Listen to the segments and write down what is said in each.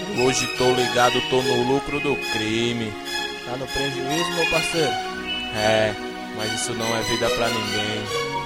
parceiro? Hoje tô ligado, tô no lucro do crime. Tá no prejuízo, meu parceiro? É, mas isso não é vida pra ninguém.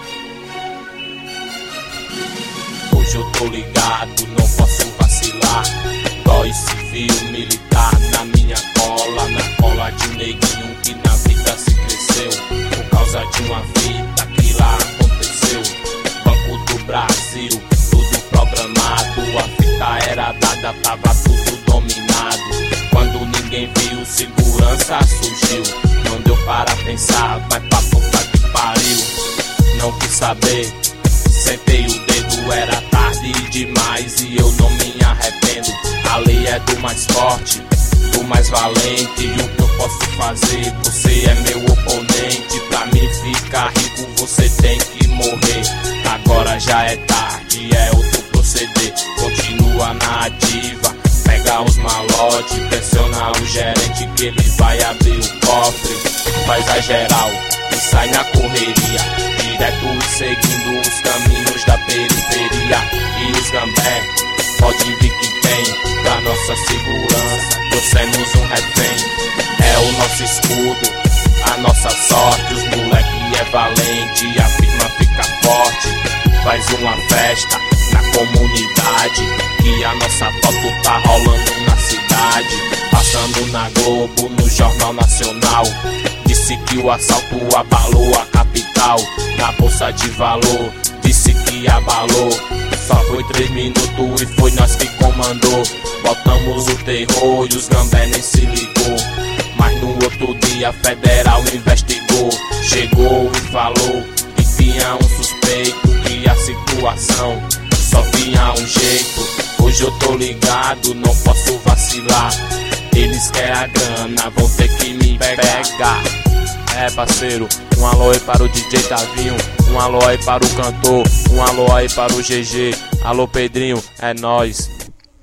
Hoje eu tô ligado, não posso vacilar. Dói civil, militar na minha cola, na cola de um neguinho que na vida se cresceu por causa de uma vida que lá aconteceu. Banco do Brasil, tudo programado, a fita era dada, tava tudo dominado. Quando ninguém viu, segurança surgiu. Não deu para pensar, vai pra puta que pariu. Não quis saber, sentei o dedo, era tarde demais e eu não me arrependo. A lei é do mais forte, do mais valente, e o que eu posso fazer? Você é meu oponente. Pra mim ficar rico você tem que morrer. Agora já é tarde, é outro proceder. Continua na ativa, pega os malotes, pressiona o gerente que ele vai abrir o cofre. Faz a geral e sai na correria, direto seguindo os caminhos da periferia. E os gambé, pode vir que tem, da nossa segurança trouxemos um refém. É o nosso escudo, a nossa sorte. Os moleque é valente, a firma fica forte. Faz uma festa na comunidade, que a nossa foto tá rolando na cidade. Passando na Globo, no Jornal Nacional. Disse que o assalto abalou a capital. Na bolsa de valor, disse que abalou. Só foi 3 minutos e foi nós que comandou. Botamos o terror e os gambé nem se ligou. Mas no outro dia a federal investigou. Chegou e falou que tinha um suspeito, que a situação só tinha um jeito. Hoje eu tô ligado, não posso vacilar. Eles querem a grana, vão ter que me pegar. É, parceiro, um alô aí para o DJ Tavinho, um alô aí para o cantor, um alô aí para o GG. Alô Pedrinho, é nóis.